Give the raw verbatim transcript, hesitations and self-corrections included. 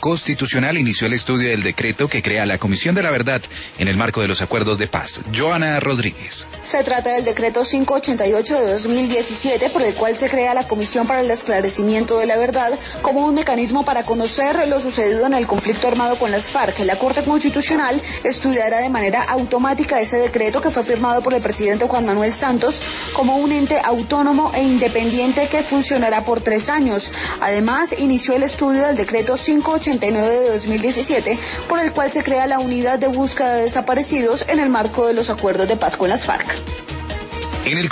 Constitucional inició el estudio del decreto que crea la Comisión de la Verdad en el marco de los acuerdos de paz. Joana Rodríguez. Se trata del decreto quinientos ochenta y ocho de dos mil diecisiete, por el cual se crea la Comisión para el Esclarecimiento de la Verdad como un mecanismo para conocer lo sucedido en el conflicto armado con las FARC. La Corte Constitucional estudiará de manera automática ese decreto que fue firmado por el presidente Juan Manuel Santos como un ente autónomo e independiente que funcionará por tres años. Además, inició el estudio del decreto quinientos ochenta y nueve de dos mil diecisiete, por el cual se crea la Unidad de Búsqueda de Desaparecidos en el marco de los acuerdos de paz con las FARC. En el